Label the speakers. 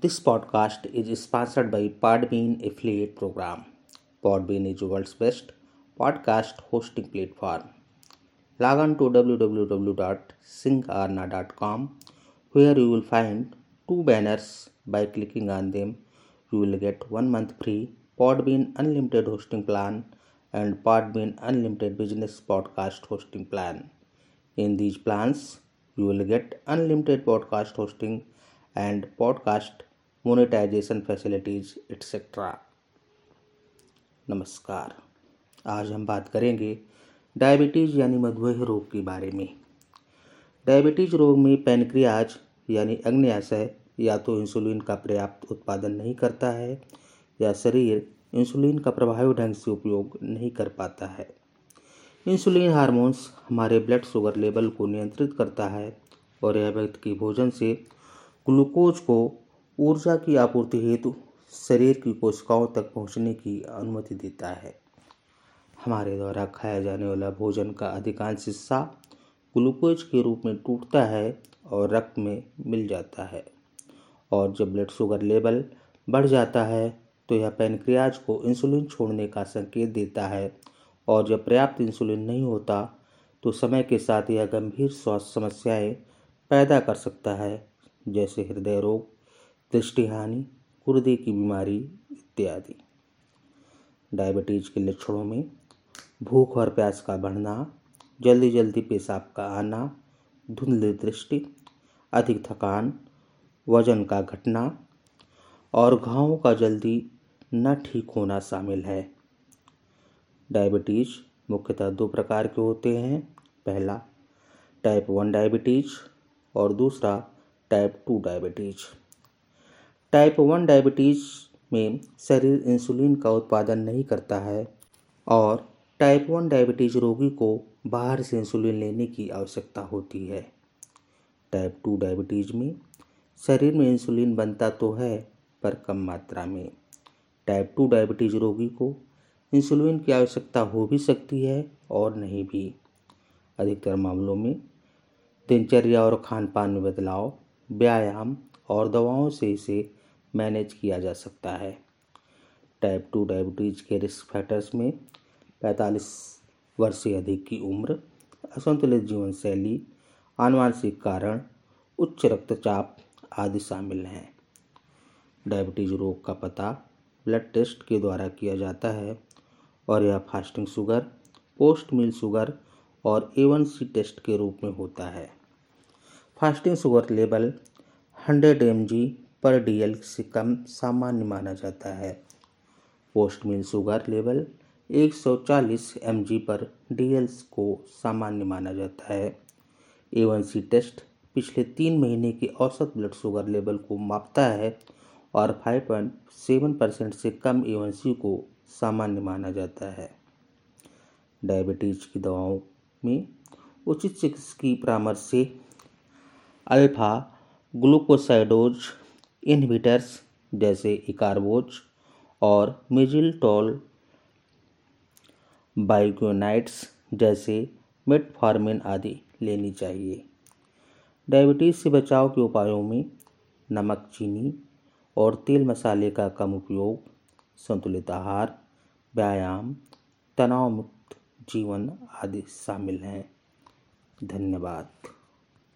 Speaker 1: This podcast is sponsored by Podbean Affiliate Program. Podbean is the world's best podcast hosting platform. Log on to www.singarna.com where you will find two banners. By clicking on them, you will get 1 month free Podbean Unlimited Hosting Plan and Podbean Unlimited Business Podcast Hosting Plan. In these plans, you will get unlimited podcast hosting and podcast monetization facilities etc. नमस्कार। आज हम बात करेंगे diabetes यानी मधुमेह रोग के बारे में। डायबिटीज़ रोग में पैनक्रियाज यानी अग्न्याशय या तो इंसुलिन का पर्याप्त उत्पादन नहीं करता है या शरीर इंसुलिन का प्रभावी ढंग से उपयोग नहीं कर पाता है। इंसुलिन हार्मोन्स हमारे ब्लड शुगर लेवल को नियंत्रित करता है और यह व्यक्ति के भोजन से ग्लूकोज को ऊर्जा की आपूर्ति हेतु शरीर की कोशिकाओं तक पहुंचने की अनुमति देता है। हमारे द्वारा खाया जाने वाला भोजन का अधिकांश हिस्सा ग्लूकोज के रूप में टूटता है और रक्त में मिल जाता है, और जब ब्लड शुगर लेवल बढ़ जाता है तो यह पैनक्रियाज को इंसुलिन छोड़ने का संकेत देता है, और जब पर्याप्त इंसुलिन नहीं होता तो समय के साथ यह गंभीर स्वास्थ्य समस्याएं पैदा कर सकता है, जैसे हृदय रोग, दृष्टि हानि, गुर्दे की बीमारी इत्यादि। डायबिटीज के लक्षणों में भूख और प्यास का बढ़ना, जल्दी जल्दी पेशाब का आना, धुंधली दृष्टि, अधिक थकान, वजन का घटना और घावों का जल्दी न ठीक होना शामिल है। डायबिटीज मुख्यतः दो प्रकार के होते हैं। पहला टाइप 1 डायबिटीज और दूसरा टाइप 2 डायबिटीज। टाइप 1 डायबिटीज में शरीर इंसुलिन का उत्पादन नहीं करता है और टाइप 1 डायबिटीज रोगी को बाहर से इंसुलिन लेने की आवश्यकता होती है। टाइप 2 डायबिटीज में शरीर में इंसुलिन बनता तो है पर कम मात्रा में। टाइप 2 डायबिटीज रोगी को इंसुलिन की आवश्यकता हो भी सकती है और नहीं भी। अधिकतर मामलों में दिनचर्या और खान पान में बदलाव, व्यायाम और दवाओं से इसे मैनेज किया जा सकता है। टाइप 2 डायबिटीज के रिस्क फैक्टर्स में 45 वर्ष से अधिक की उम्र, असंतुलित जीवन शैली, आनुवंशिक कारण, उच्च रक्तचाप आदि शामिल हैं। डायबिटीज रोग का पता ब्लड टेस्ट के द्वारा किया जाता है और यह fasting sugar, post meal sugar और A1C टेस्ट के रूप में होता है। फास्टिंग शुगर लेवल 100 mg/dl से कम सामान्य माना जाता है। Post meal sugar level 140 mg/dl को सामान्य माना जाता है। A1C टेस्ट पिछले 3 महीने के औसत ब्लड शुगर लेवल को मापता है और 5.7% से कम A1C को सामान्य माना जाता है। डायबिटीज की दवाओं में उचित चिकित्सकीय परामर्श से अल्फा ग्लूकोसाइडोज इनहिबिटर्स जैसे इकारबोज और मिजिलटोल बाइग्योनाइट्स जैसे मेटफॉर्मिन आदि लेनी चाहिए। डायबिटीज से बचाव के उपायों में नमक, चीनी और तेल मसाले का कम उपयोग, संतुलित आहार, व्यायाम, तनाव मुक्त जीवन आदि शामिल हैं। धन्यवाद।